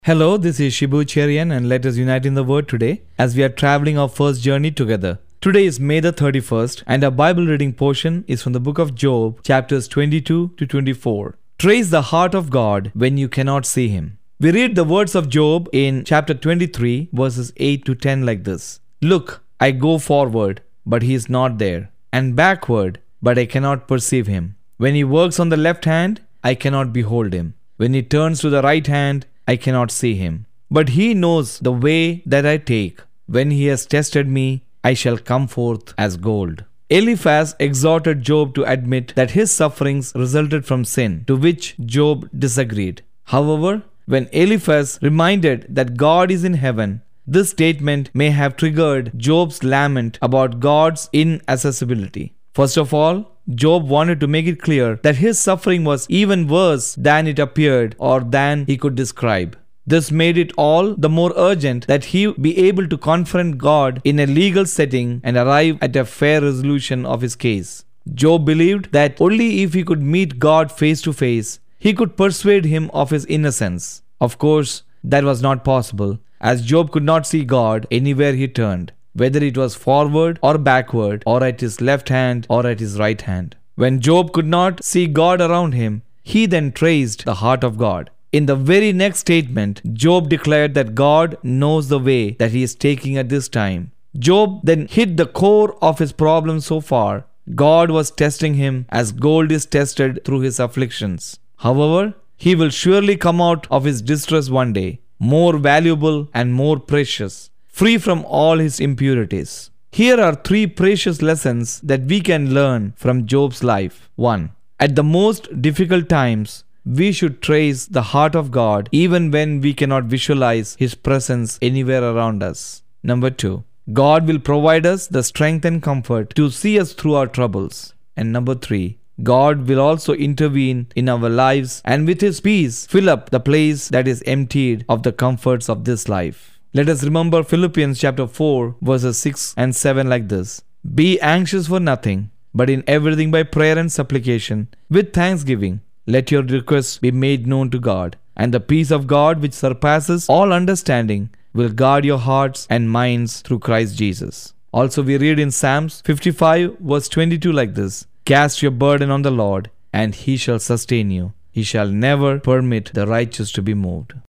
Hello, this is Shibu Cherian and let us unite in the Word today as we are traveling our first journey together. Today is May the 31st and our Bible reading portion is from the book of Job, chapters 22 to 24. Trace the heart of God when you cannot see Him. We read the words of Job in chapter 23 verses 8 to 10 like this. Look, I go forward, but He is not there, and backward, but I cannot perceive Him. When He works on the left hand, I cannot behold Him. When He turns to the right hand, I cannot see Him. But He knows the way that I take. When He has tested me, I shall come forth as gold. Eliphaz exhorted Job to admit that his sufferings resulted from sin, to which Job disagreed. However, when Eliphaz reminded that God is in heaven, this statement may have triggered Job's lament about God's inaccessibility. First of all, Job wanted to make it clear that his suffering was even worse than it appeared or than he could describe. This made it all the more urgent that he be able to confront God in a legal setting and arrive at a fair resolution of his case. Job believed that only if he could meet God face to face, he could persuade Him of his innocence. Of course, that was not possible, as Job could not see God anywhere he turned, whether it was forward or backward, or at his left hand or at his right hand. When Job could not see God around him, he then traced the heart of God. In the very next statement, Job declared that God knows the way that he is taking at this time. Job then hit the core of his problem so far. God was testing him as gold is tested through his afflictions. However, he will surely come out of his distress one day, more valuable and more precious, free from all his impurities. Here are three precious lessons that we can learn from Job's life. 1. At the most difficult times, we should trace the heart of God even when we cannot visualize His presence anywhere around us. Number 2. God will provide us the strength and comfort to see us through our troubles. And number 3. God will also intervene in our lives and with His peace fill up the place that is emptied of the comforts of this life. Let us remember Philippians chapter 4 verses 6 and 7 like this. Be anxious for nothing, but in everything by prayer and supplication, with thanksgiving, let your requests be made known to God, and the peace of God which surpasses all understanding will guard your hearts and minds through Christ Jesus. Also we read in Psalms 55 verse 22 like this. Cast your burden on the Lord, and He shall sustain you. He shall never permit the righteous to be moved.